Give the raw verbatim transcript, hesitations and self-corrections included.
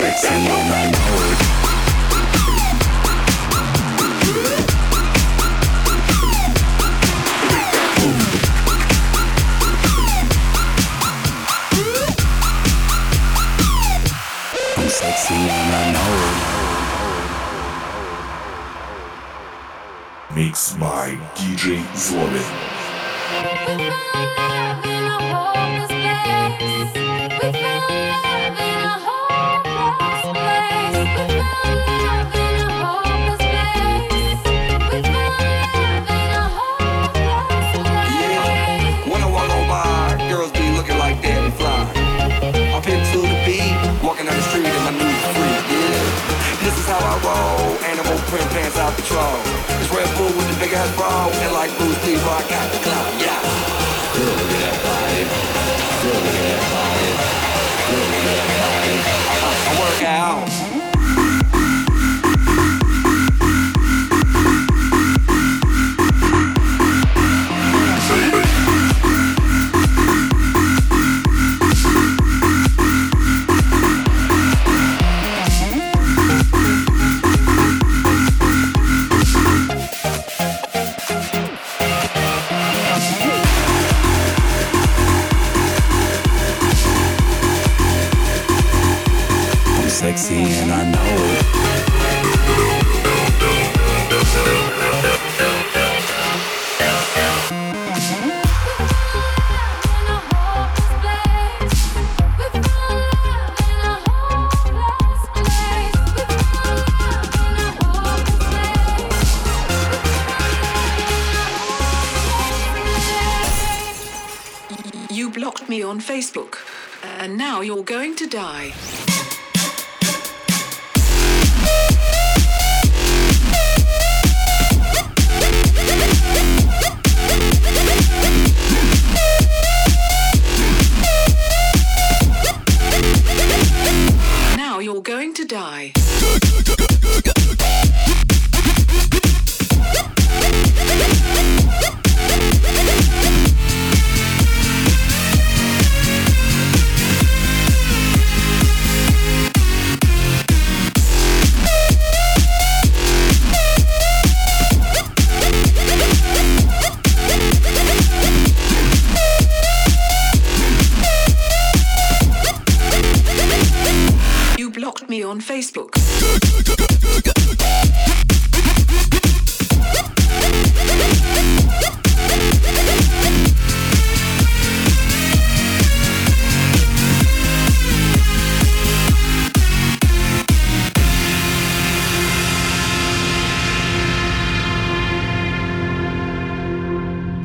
sexy and I know it. I'm sexy and I know it. Mix by ди джей Zlobin. We found love in a hopeless place. We found love in a hopeless place. We found love in a hopeless place. We found love in a hopeless place. Yeah, when I walk on by, girls be looking like Daddy Fly. Hop into the beat, walking down the street in my new freak. Yeah, this is how I roll. Animal print pants out control. It's Red Bull with the big ass bra, and like Bruce Lee, I got the clout. Yeah. Look at that body. Look at that body. Look at that body. I, I work out. Sexy and I know it. You blocked me on Facebook, and now you're going to die. Now you're going to die. Me on Facebook.